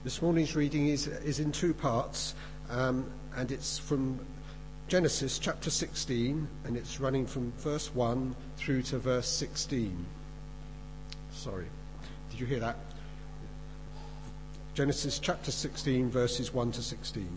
This morning's reading is in two parts, and it's from Genesis chapter 16, and it's running from verse 1 through to verse 16. Sorry, did you hear that? Genesis chapter 16, verses 1 to 16.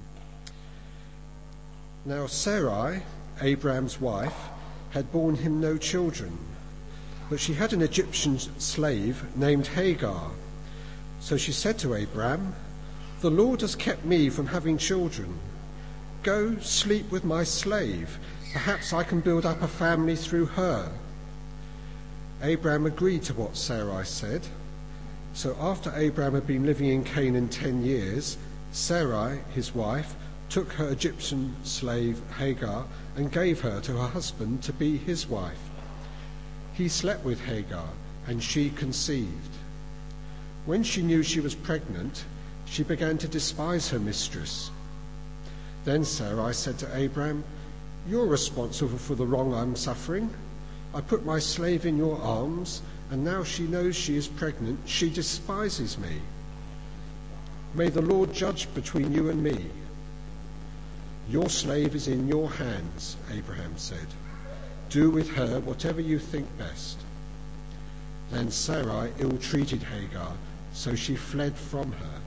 Now Sarai, Abraham's wife, had borne him no children, but she had an Egyptian slave named Hagar. So she said to Abraham, "The Lord has kept me from having children. Go sleep with my slave. Perhaps I can build up a family through her." Abraham agreed to what Sarai said. So after Abraham had been living in Canaan 10 years, Sarai, his wife, took her Egyptian slave Hagar and gave her to her husband to be his wife. He slept with Hagar, and she conceived. When she knew she was pregnant, she began to despise her mistress. Then Sarai said to Abraham, "You're responsible for the wrong I'm suffering. I put my slave in your arms, and now she knows she is pregnant. She despises me. May the Lord judge between you and me." "Your slave is in your hands," Abraham said. "Do with her whatever you think best." Then Sarai ill-treated Hagar, so she fled from her.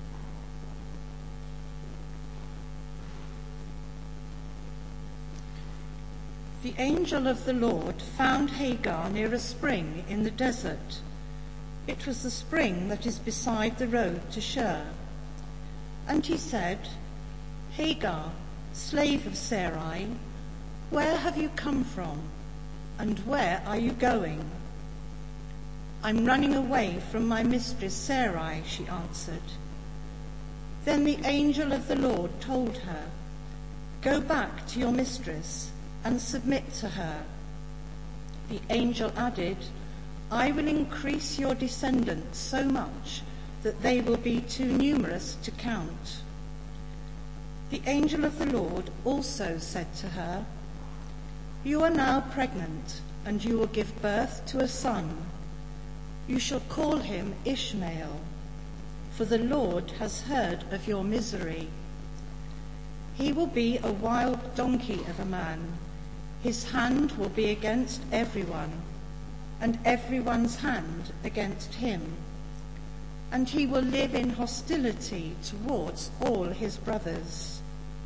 The angel of the Lord found Hagar near a spring in the desert. It was the spring that is beside the road to Shur. And he said, "Hagar, slave of Sarai, where have you come from, and where are you going?" "I'm running away from my mistress Sarai," she answered. Then the angel of the Lord told her, "Go back to your mistress and submit to her." The angel added, "I will increase your descendants so much that they will be too numerous to count." The angel of the Lord also said to her, "You are now pregnant, and you will give birth to a son. You shall call him Ishmael, for the Lord has heard of your misery. He will be a wild donkey of a man. His hand will be against everyone, and everyone's hand against him. And he will live in hostility towards all his brothers."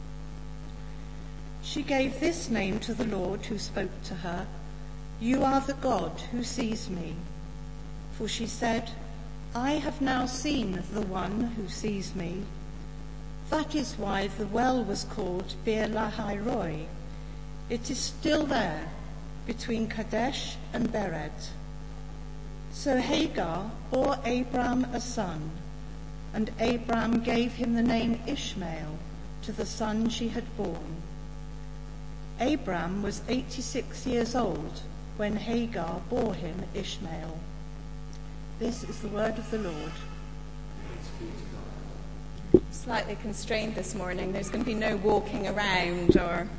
She gave this name to the Lord who spoke to her, "You are the God who sees me." For she said, "I have now seen the one who sees me." That is why the well was called Beer Lahai Roi. It is still there, between Kadesh and Bered. So Hagar bore Abram a son, and Abram gave him the name Ishmael to the son she had borne. Abram was 86 years old when Hagar bore him Ishmael. This is the word of the Lord. Slightly constrained this morning. There's going to be no walking around, but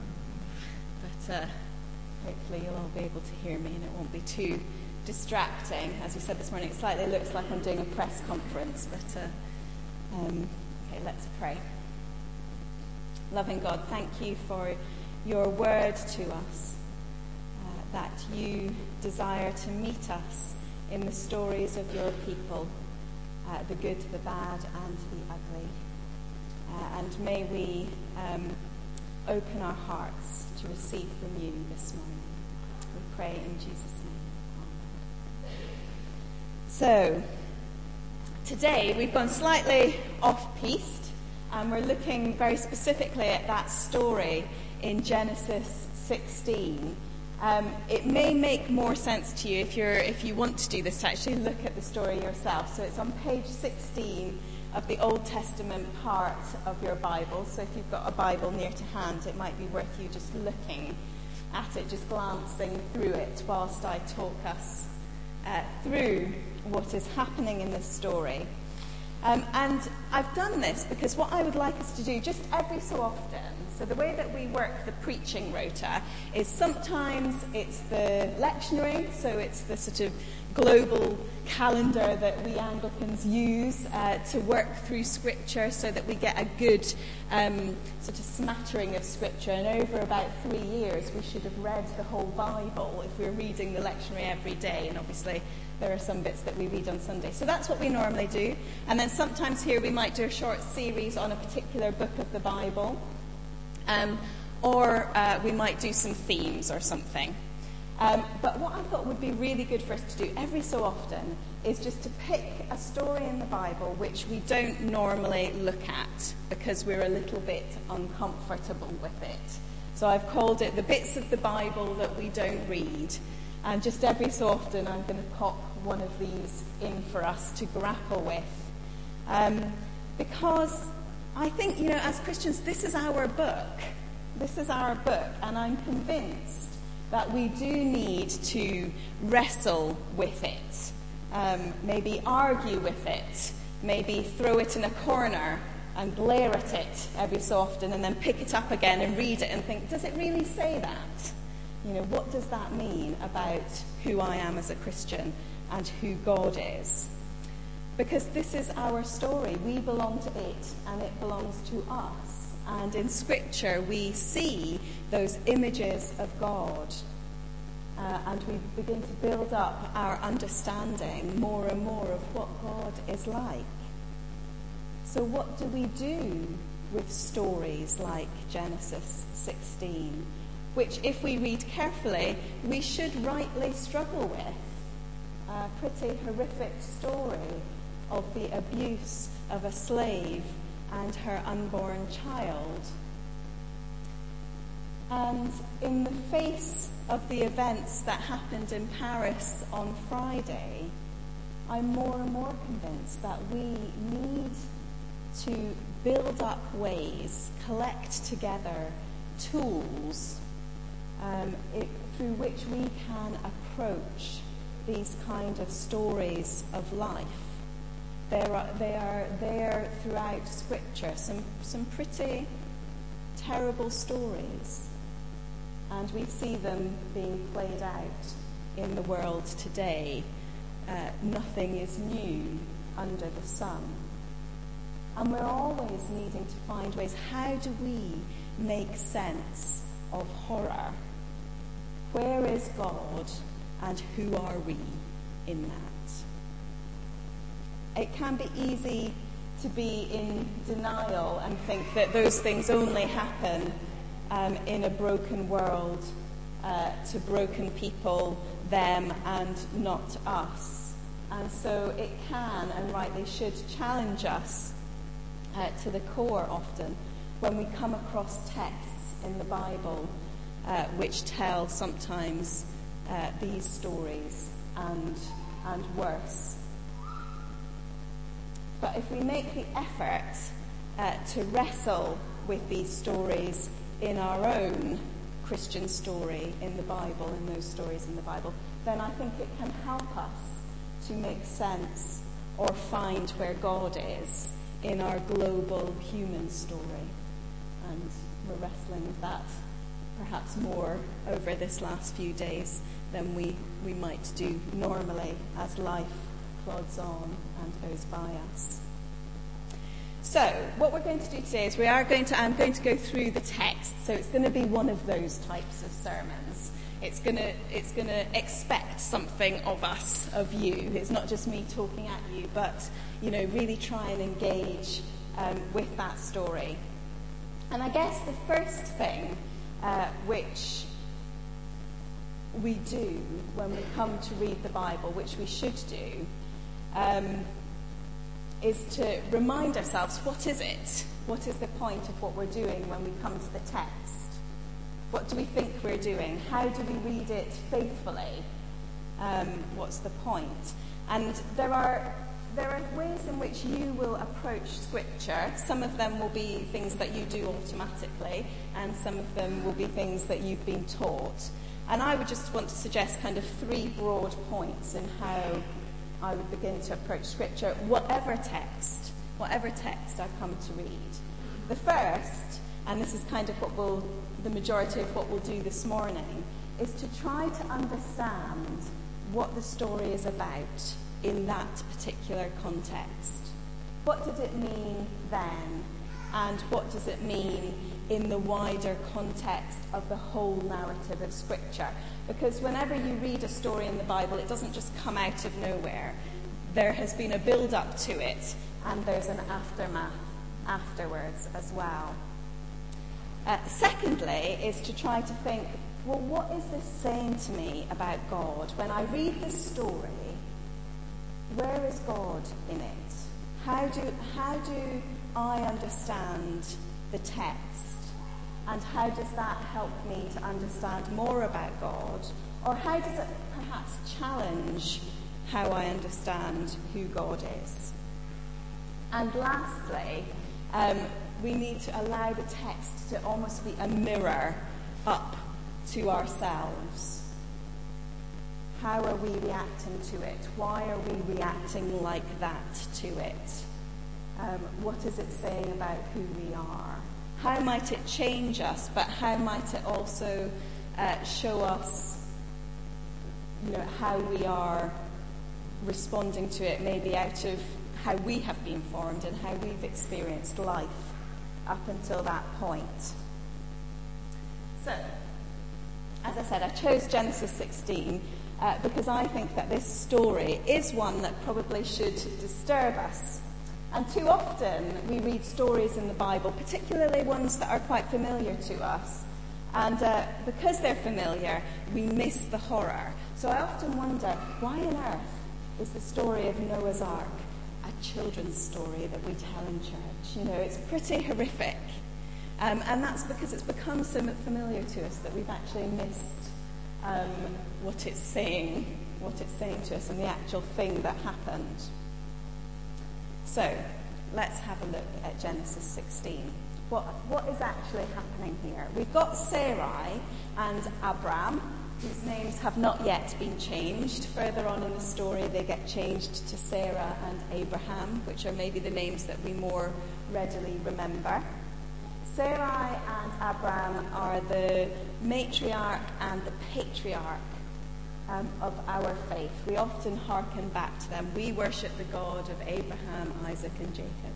hopefully you'll all be able to hear me and it won't be too distracting. As we said this morning, it slightly looks like I'm doing a press conference, but okay, let's pray. Loving God, thank you for your word to us, that you desire to meet us in the stories of your people, the good, the bad, and the ugly. And may we open our hearts to receive from you this morning. We pray in Jesus' name. So, today we've gone slightly off-piste, and we're looking very specifically at that story in Genesis 16. It may make more sense to you if you want to do this, to actually look at the story yourself. So it's on page 16 of the Old Testament part of your Bible. So if you've got a Bible near to hand, it might be worth you just looking at it, just glancing through it whilst I talk us through what is happening in this story. And I've done this because what I would like us to do just every so often, so the way that we work the preaching rota is sometimes it's the lectionary, so it's the sort of global calendar that we Anglicans use to work through Scripture so that we get a good sort of smattering of Scripture. And over about 3 years, we should have read the whole Bible if we're reading the lectionary every day. And obviously, there are some bits that we read on Sunday. So that's what we normally do. And then sometimes here we might do a short series on a particular book of the Bible. Or we might do some themes or something. But what I thought would be really good for us to do every so often is just to pick a story in the Bible which we don't normally look at because we're a little bit uncomfortable with it. So I've called it the bits of the Bible that we don't read. And just every so often I'm going to pop one of these in for us to grapple with. Because I think, as Christians, this is our book. This is our book, and I'm convinced that we do need to wrestle with it, maybe argue with it, maybe throw it in a corner and glare at it every so often and then pick it up again and read it and think, does it really say that? What does that mean about who I am as a Christian and who God is? Because this is our story. We belong to it and it belongs to us. And in Scripture, we see those images of God. And we begin to build up our understanding more and more of what God is like. So what do we do with stories like Genesis 16? Which, if we read carefully, we should rightly struggle with. A pretty horrific story of the abuse of a slave and her unborn child. And in the face of the events that happened in Paris on Friday, I'm more and more convinced that we need to build up ways, collect together tools through which we can approach these kind of stories of life. They are there throughout Scripture, some pretty terrible stories. And we see them being played out in the world today. Nothing is new under the sun. And we're always needing to find ways, how do we make sense of horror? Where is God and who are we in that? It can be easy to be in denial and think that those things only happen in a broken world, to broken people, them and not us. And so it can and rightly should challenge us to the core often when we come across texts in the Bible which tell sometimes these stories and worse. But if we make the effort to wrestle with these stories in our own Christian story in the Bible, in those stories in the Bible, then I think it can help us to make sense or find where God is in our global human story. And we're wrestling with that perhaps more over this last few days than we might do normally as life plods on and goes by us. So, what we're going to do today is I'm going to go through the text. So it's going to be one of those types of sermons. It's going to expect something of us, of you. It's not just me talking at you, but really try and engage with that story. And I guess the first thing which we do when we come to read the Bible, which we should do, is to remind ourselves, what is it? What is the point of what we're doing when we come to the text? What do we think we're doing? How do we read it faithfully? What's the point? And there are ways in which you will approach Scripture. Some of them will be things that you do automatically, and some of them will be things that you've been taught. And I would just want to suggest kind of 3 broad points in how I would begin to approach Scripture, whatever text I come to read. The first, and this is kind of the majority of what we'll do this morning, is to try to understand what the story is about in that particular context. What did it mean then? And what does it mean in the wider context of the whole narrative of Scripture? Because whenever you read a story in the Bible, it doesn't just come out of nowhere. There has been a build-up to it, and there's an aftermath afterwards as well. Secondly, is to try to think, well, what is this saying to me about God? When I read this story, where is God in it? How do I understand the text? And how does that help me to understand more about God? Or how does it perhaps challenge how I understand who God is? And lastly, we need to allow the text to almost be a mirror up to ourselves. How are we reacting to it? Why are we reacting like that to it? What is it saying about who we are? How might it change us, but how might it also show us, how we are responding to it, maybe out of how we have been formed and how we've experienced life up until that point. So, as I said, I chose Genesis 16 because I think that this story is one that probably should disturb us. And too often we read stories in the Bible, particularly ones that are quite familiar to us. And because they're familiar, we miss the horror. So I often wonder, why on earth is the story of Noah's Ark a children's story that we tell in church? It's pretty horrific. And that's because it's become so familiar to us that we've actually missed what it's saying to us and the actual thing that happened. So, let's have a look at Genesis 16. What is actually happening here? We've got Sarai and Abram, whose names have not yet been changed. Further on in the story, they get changed to Sarah and Abraham, which are maybe the names that we more readily remember. Sarai and Abram are the matriarch and the patriarch of our faith. We often hearken back to them. We worship the God of Abraham, Isaac, and Jacob.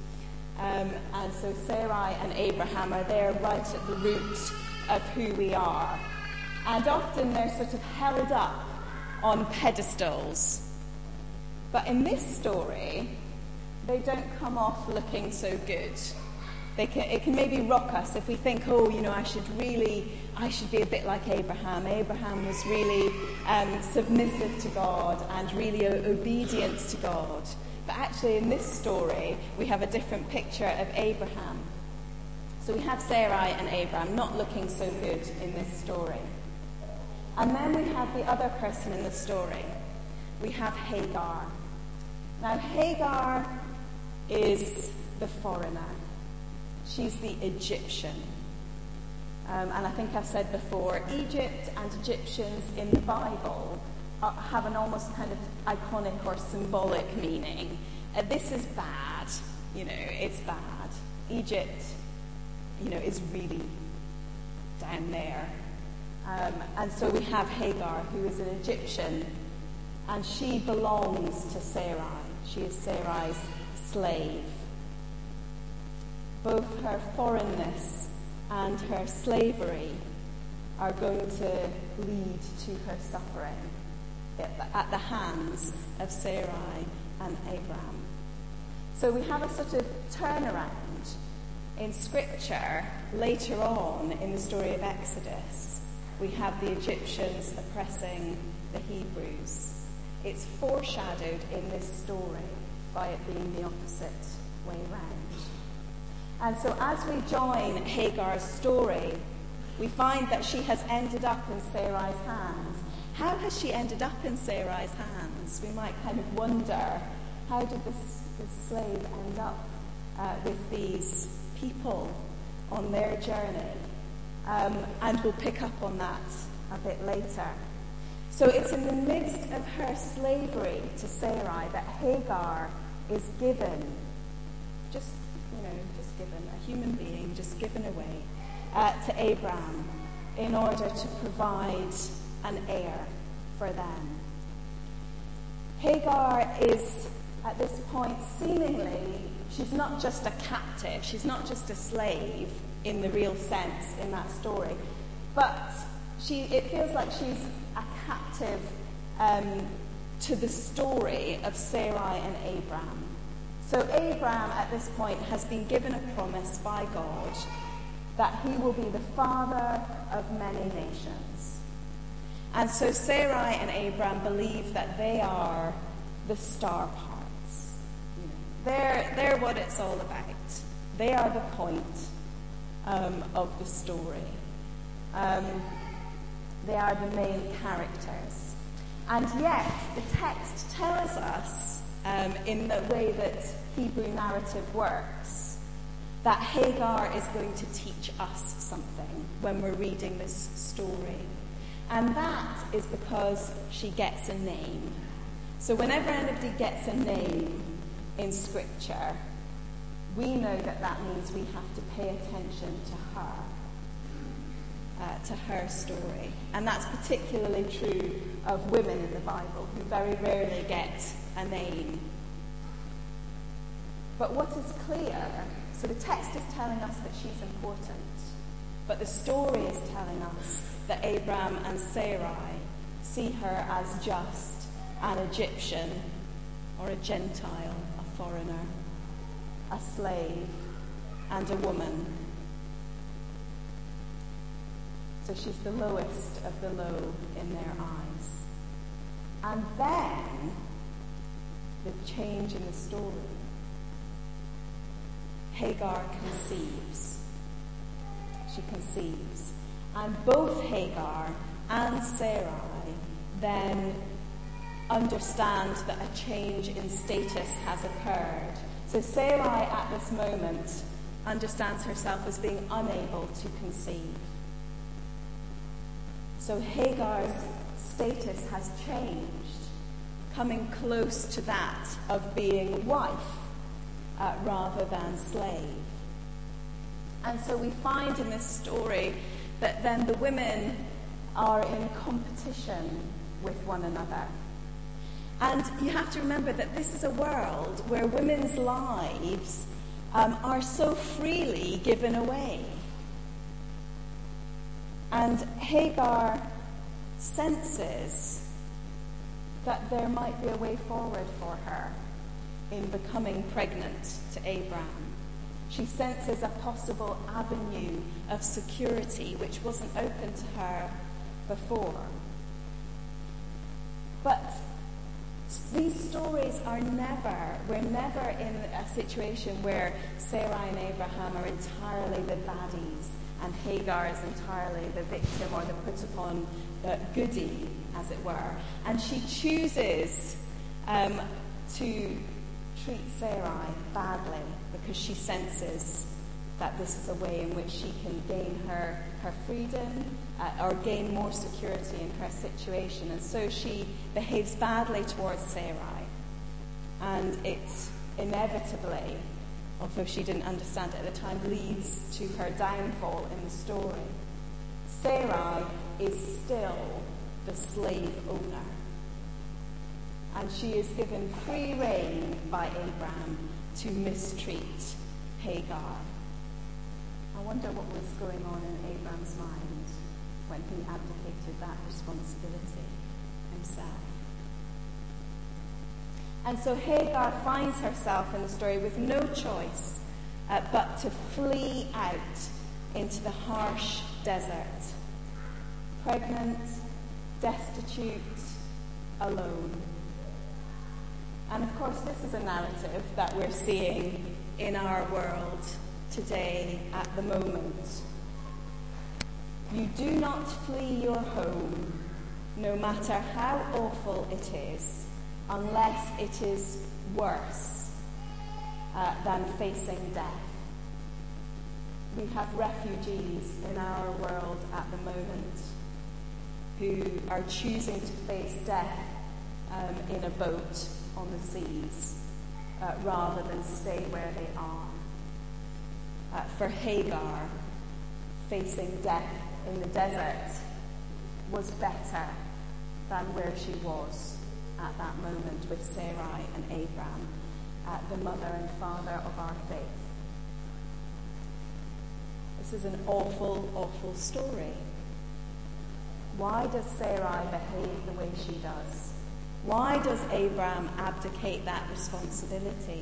And so Sarai and Abraham are there right at the root of who we are. And often they're sort of held up on pedestals. But in this story, they don't come off looking so good. It can maybe rock us if we think, I should be a bit like Abraham. Abraham was really submissive to God and really obedient to God. But actually in this story, we have a different picture of Abraham. So we have Sarai and Abraham not looking so good in this story. And then we have the other person in the story. We have Hagar. Now Hagar is the foreigner. She's the Egyptian. And I think I've said before, Egypt and Egyptians in the Bible have an almost kind of iconic or symbolic meaning. This is bad. It's bad. Egypt, is really down there. And so we have Hagar, who is an Egyptian, and she belongs to Sarai. She is Sarai's slave. Both her foreignness and her slavery are going to lead to her suffering at the hands of Sarai and Abraham. So we have a sort of turnaround in Scripture later on in the story of Exodus. We have the Egyptians oppressing the Hebrews. It's foreshadowed in this story by it being the opposite way round. And so as we join Hagar's story, we find that she has ended up in Sarai's hands. How has she ended up in Sarai's hands? We might kind of wonder, how did this slave end up with these people on their journey? And we'll pick up on that a bit later. So it's in the midst of her slavery to Sarai that Hagar is given, just given, a human being just given away to Abraham in order to provide an heir for them. Hagar is, at this point, seemingly, she's not just a captive, she's not just a slave in the real sense in that story, but it feels like she's a captive to the story of Sarai and Abraham. So Abraham, at this point, has been given a promise by God that he will be the father of many nations. And so Sarai and Abraham believe that they are the star parts. They're what it's all about. They are the point of the story. They are the main characters. And yet, the text tells us, in the way that Hebrew narrative works, that Hagar is going to teach us something when we're reading this story. And that is because she gets a name. So whenever anybody gets a name in Scripture, we know that that means we have to pay attention to her story. And that's particularly true of women in the Bible, who very rarely get a name. But what is clear, so the text is telling us that she's important, but the story is telling us that Abraham and Sarai see her as just an Egyptian or a Gentile, a foreigner, a slave, and a woman. So she's the lowest of the low in their eyes. And then, the change in the story. Hagar conceives. She conceives. And both Hagar and Sarai then understand that a change in status has occurred. So Sarai at this moment understands herself as being unable to conceive. So Hagar's status has changed, coming close to that of being wife rather than slave. And so we find in this story that then the women are in competition with one another. And you have to remember that this is a world where women's lives are so freely given away. And Hagar senses that there might be a way forward for her in becoming pregnant to Abraham. She senses a possible avenue of security which wasn't open to her before. But these stories we're never in a situation where Sarai and Abraham are entirely the baddies and Hagar is entirely the victim or the put upon goodie, as it were. And she chooses to treat Sarai badly because she senses that this is a way in which she can gain her freedom or gain more security in her situation. And so she behaves badly towards Sarai. And it inevitably, although she didn't understand it at the time, leads to her downfall in the story. Sarai is still the slave owner. And she is given free rein by Abraham to mistreat Hagar. I wonder what was going on in Abraham's mind when he abdicated that responsibility himself. And so Hagar finds herself in the story with no choice but to flee out into the harsh desert. Pregnant, destitute, alone. And of course, this is a narrative that we're seeing in our world today at the moment. You do not flee your home, no matter how awful it is, unless it is worse than facing death. We have refugees in our world at the moment who are choosing to face death in a boat on the seas rather than stay where they are. For Hagar, facing death in the desert was better than where she was at that moment with Sarai and Abraham, the mother and father of our faith. This is an awful, awful story. Why does Sarai behave the way she does? Why does Abraham abdicate that responsibility?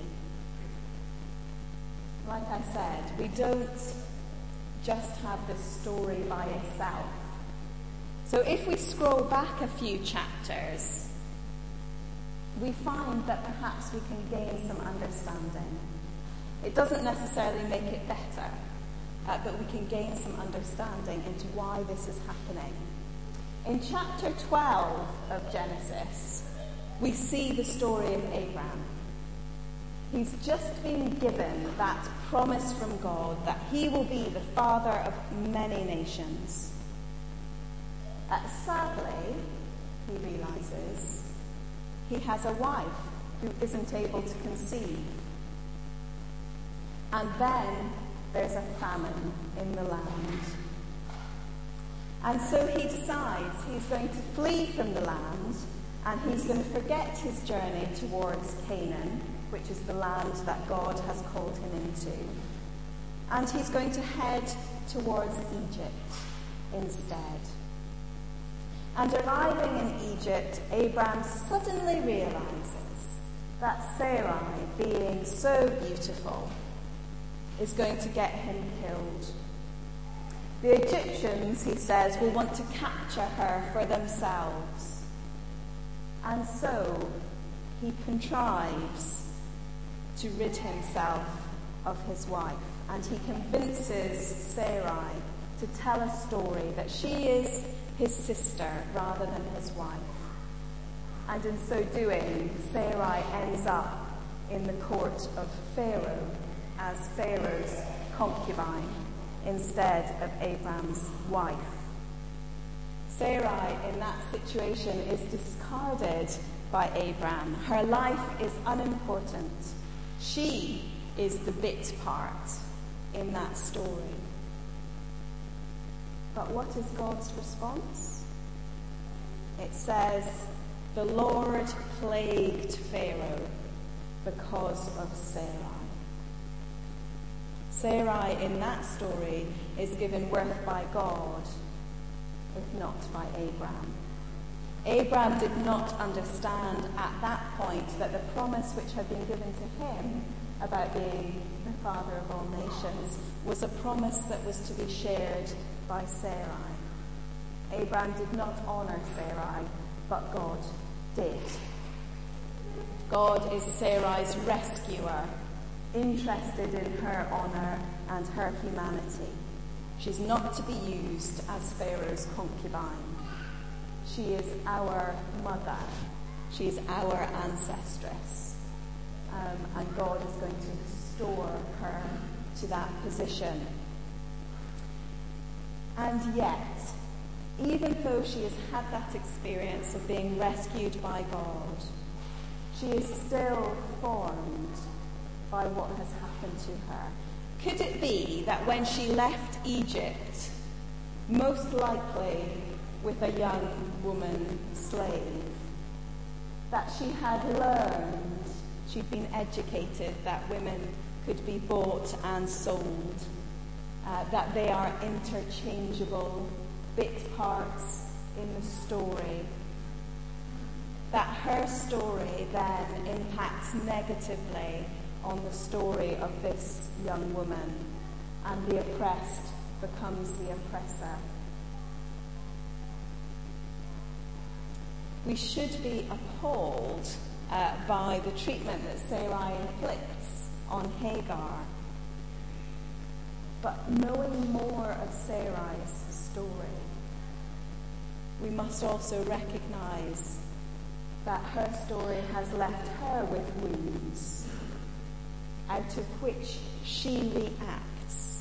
Like I said, we don't just have this story by itself. So if we scroll back a few chapters, we find that perhaps we can gain some understanding. It doesn't necessarily make it better, but we can gain some understanding into why this is happening. In chapter 12 of Genesis, we see the story of Abraham. He's just been given that promise from God that he will be the father of many nations. Sadly, he realizes he has a wife who isn't able to conceive. And then there's a famine in the land. And so he decides he's going to flee from the land, and he's going to forget his journey towards Canaan, which is the land that God has called him into. And he's going to head towards Egypt instead. And arriving in Egypt, Abraham suddenly realizes that Sarai, being so beautiful, is going to get him killed. The Egyptians, he says, will want to capture her for themselves. And so he contrives to rid himself of his wife. And he convinces Sarai to tell a story that she is his sister rather than his wife. And in so doing, Sarai ends up in the court of Pharaoh as Pharaoh's concubine instead of Abraham's wife. Sarai, in that situation, is discarded by Abraham. Her life is unimportant. She is the bit part in that story. But what is God's response? It says, the Lord plagued Pharaoh because of Sarai. Sarai in that story is given worth by God, if not by Abraham. Abraham did not understand at that point that the promise which had been given to him about being the father of all nations was a promise that was to be shared by Sarai. Abraham did not honor Sarai, but God did. God is Sarai's rescuer, interested in her honor and her humanity. She's not to be used as Pharaoh's concubine. She is our mother. She is our ancestress. And God is going to restore her to that position. And yet, even though she has had that experience of being rescued by God, she is still formed by what has happened to her. Could it be that when she left Egypt, most likely with a young woman slave, that she had learned, she'd been educated that women could be bought and sold, that they are interchangeable bit parts in the story, that her story then impacts negatively on the story of this young woman, and the oppressed becomes the oppressor. We should be appalled by the treatment that Sarai inflicts on Hagar. But knowing more of Sarai's story, we must also recognize that her story has left her with wounds, out of which she reacts.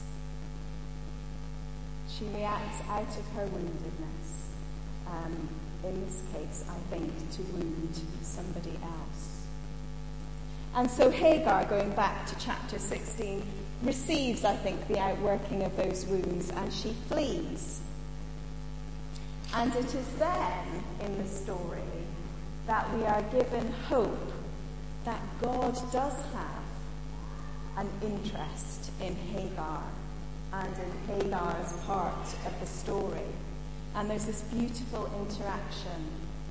She reacts out of her woundedness. In this case, I think, to wound somebody else. And so Hagar, going back to chapter 16, receives, I think, the outworking of those wounds, and she flees. And it is then, in the story, that we are given hope that God does have an interest in Hagar and in Hagar's part of the story. And there's this beautiful interaction.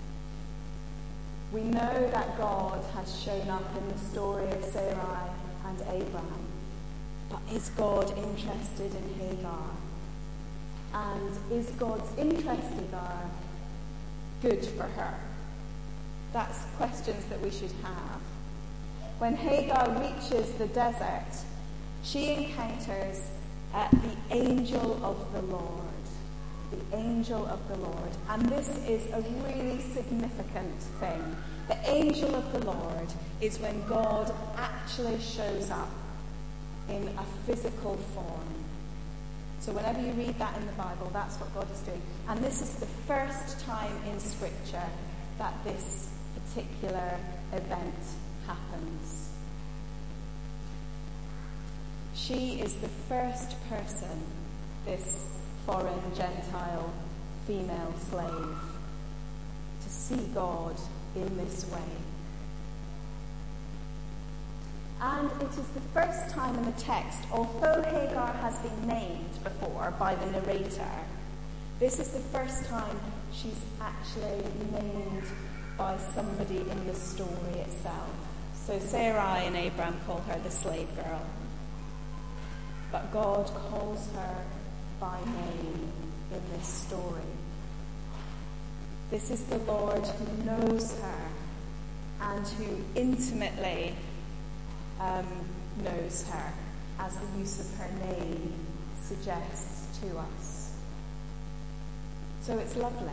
We know that God has shown up in the story of Sarai and Abraham. But is God interested in Hagar? And is God's interest in Hagar good for her? That's questions that we should have. When Hagar reaches the desert, she encounters the angel of the Lord. The angel of the Lord. And this is a really significant thing. The angel of the Lord is when God actually shows up in a physical form. So whenever you read that in the Bible, that's what God is doing. And this is the first time in Scripture that this particular event happens. She is the first person, this foreign Gentile female slave, to see God in this way. And it is the first time in the text, although Hagar has been named before by the narrator, this is the first time she's actually named by somebody in the story itself. So Sarai and Abraham call her the slave girl. But God calls her by name in this story. This is the Lord who knows her and who intimately knows her, as the use of her name suggests to us. So it's lovely.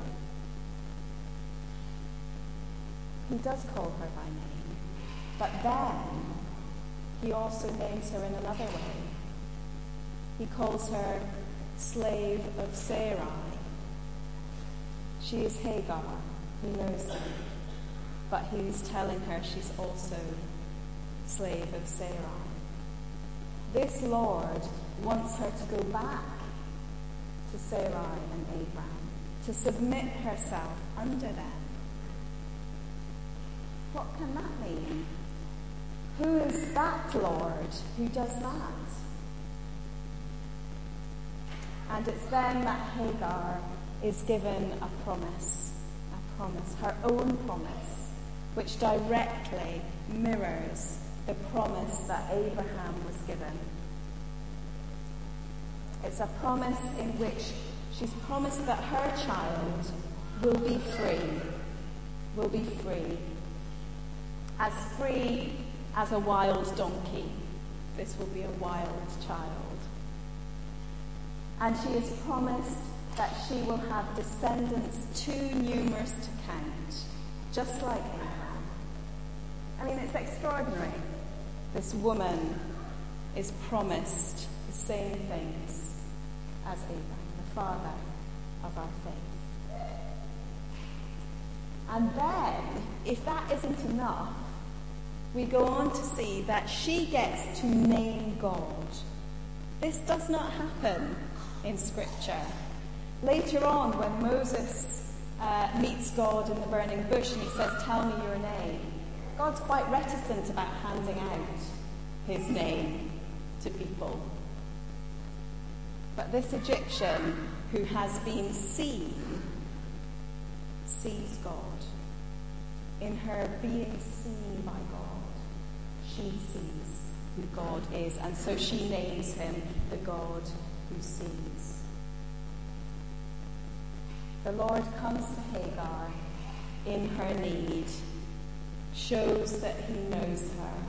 He does call her by name, but then he also names her in another way. He calls her slave of Sarai. She is Hagar. He knows that. But he's telling her she's also slave of Sarai. This Lord wants her to go back to Sarai and Abraham, to submit herself under them. What can that mean? Who is that Lord who does that? And it's then that Hagar is given a promise, her own promise, which directly mirrors the promise that Abraham was given. It's a promise in which she's promised that her child will be free, as a wild donkey. This will be a wild child. And she is promised that she will have descendants too numerous to count, just like Abraham. I mean, it's extraordinary. This woman is promised the same things as Abraham, the father of our faith. And then, if that isn't enough, we go on to see that she gets to name God. This does not happen in Scripture. Later on, when Moses meets God in the burning bush and he says, "Tell me your name," God's quite reticent about handing out his name to people. But this Egyptian who has been seen sees God. In her being seen by God, she sees who God is, and so she names him the God who sees. The Lord comes to Hagar in her need, shows that he knows her,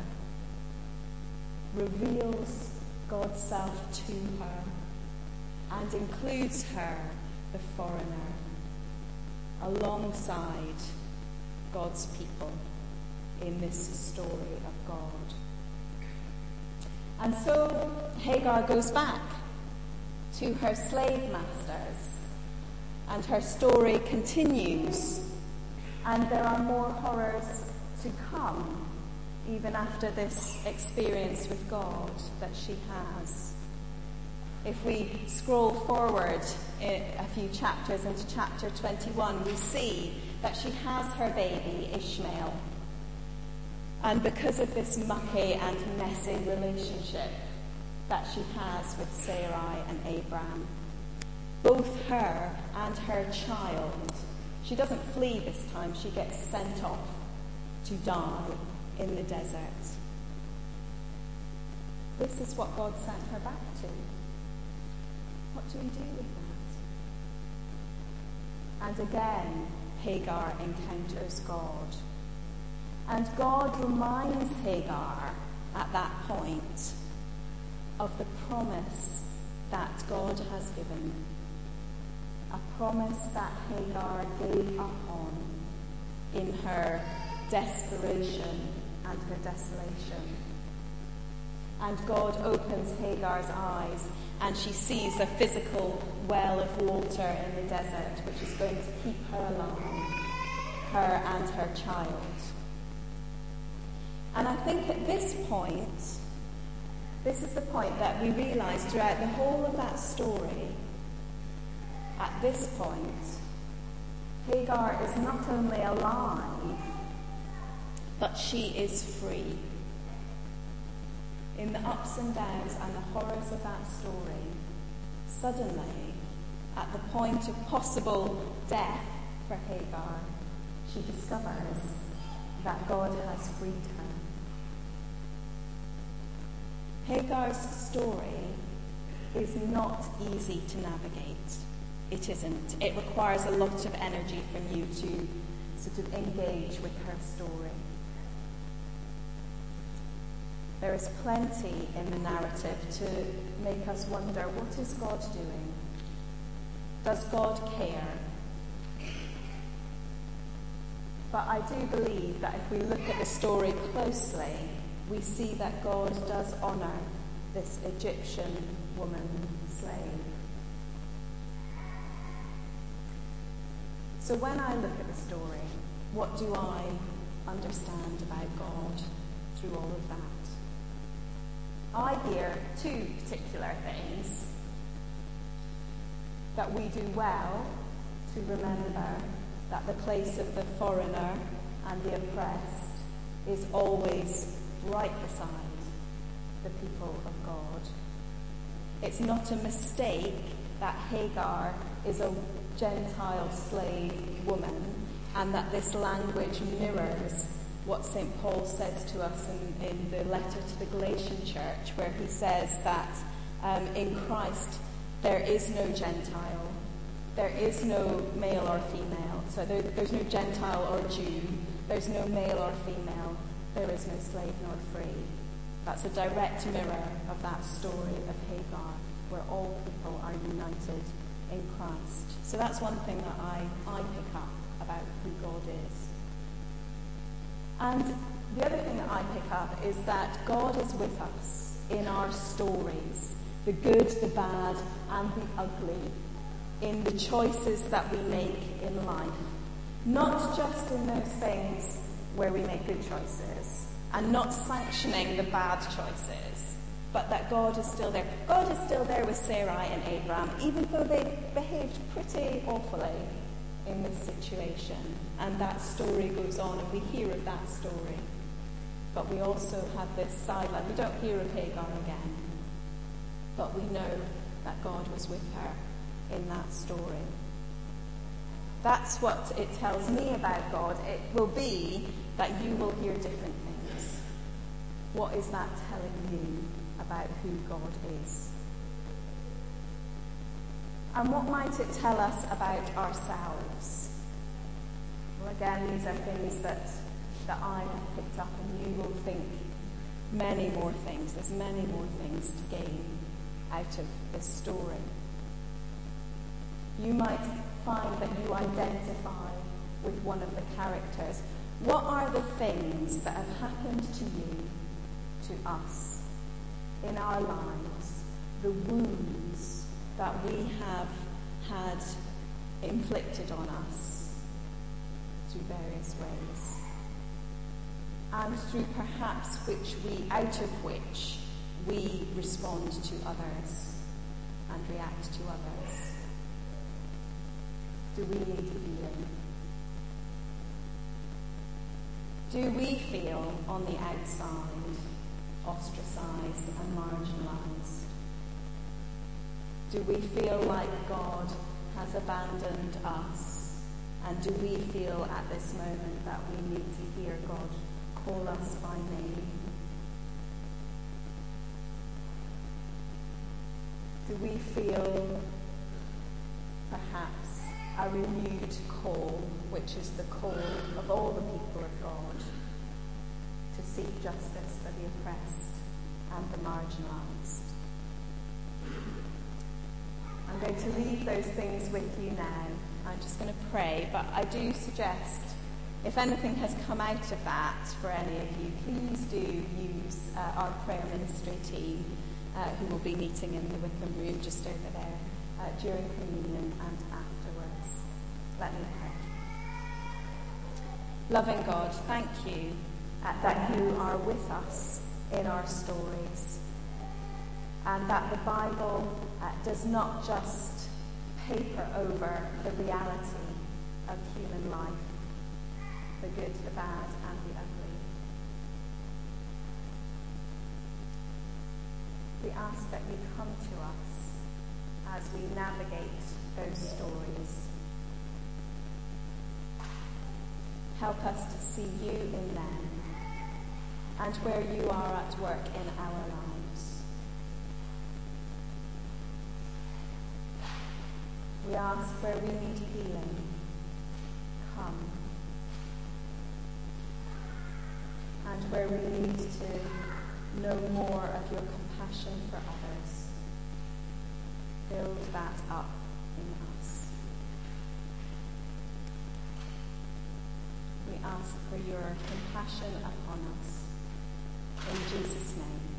reveals God's self to her, and includes her, the foreigner, alongside God's people in this story of God. And so Hagar goes back to her slave masters, and her story continues, and there are more horrors to come, even after this experience with God that she has. If we scroll forward a few chapters into chapter 21, we see that she has her baby, Ishmael. And because of this mucky and messy relationship that she has with Sarai and Abraham, both her and her child, she doesn't flee this time, she gets sent off to die in the desert. This is what God sent her back to. What do we do with that? And again, Hagar encounters God. And God reminds Hagar at that point of the promise that God has given. A promise that Hagar gave up on in her desperation and her desolation. And God opens Hagar's eyes and she sees a physical well of water in the desert which is going to keep her alive, her and her child. And I think at this point, this is the point that we realise throughout the whole of that story. At this point, Hagar is not only alive, but she is free. In the ups and downs and the horrors of that story, suddenly, at the point of possible death for Hagar, she discovers that God has freed her. Hagar's story is not easy to navigate. It isn't. It requires a lot of energy from you to sort of engage with her story. There is plenty in the narrative to make us wonder, what is God doing? Does God care? But I do believe that if we look at the story closely, we see that God does honour this Egyptian woman slave. So when I look at the story, what do I understand about God through all of that? I hear two particular things. That we do well to remember that the place of the foreigner and the oppressed is always right beside the people of God. It's not a mistake that Hagar is a Gentile slave woman and that this language mirrors what St. Paul says to us in the letter to the Galatian church, where he says that in Christ there is no Gentile, there is no male or female. So there's no Gentile or Jew, there's no male or female, there is no slave nor free. That's a direct mirror of that story of Hagar, where all people are united in Christ. So that's one thing that I pick up about who God is. And the other thing that I pick up is that God is with us in our stories, the good, the bad, and the ugly, in the choices that we make in life. Not just in those things where we make good choices, and not sanctioning the bad choices, but that God is still there. God is still there with Sarai and Abraham, even though they behaved pretty awfully in this situation. And that story goes on, and we hear of that story. But we also have this sideline. We don't hear of Hagar again, but we know that God was with her in that story. That's what it tells me about God. It will be that you will hear different things. What is that telling you about who God is? And what might it tell us about ourselves? Well, again, these are things that I have picked up, and you will think many more things. There's many more things to gain out of this story. You might find that you identify with one of the characters. What are the things that have happened to you, to us, in our lives? The wounds that we have had inflicted on us through various ways. And through perhaps out of which we respond to others and react to others. Do we need healing? Do we feel on the outside, ostracized and marginalized? Do we feel like God has abandoned us? And do we feel at this moment that we need to hear God call us by name? Do we feel perhaps a renewed call, which is the call of all the people of God, to seek justice for the oppressed and the marginalized? I'm going to leave those things with you now. I'm just going to pray, but I do suggest, if anything has come out of that for any of you, please do use our prayer ministry team, who will be meeting in the Wickham room just over there during communion and afterwards. Let me pray. Loving God, thank you that you are with us in our stories, and that the Bible does not just paper over the reality of human life, the good, the bad, and the ugly. We ask that you come to us as we navigate those stories. Help us to see you in them and where you are at work in our lives. We ask where we need healing, come. And where we need to know more of your compassion for others, build that up in us. We ask for your compassion upon us. In Jesus' name.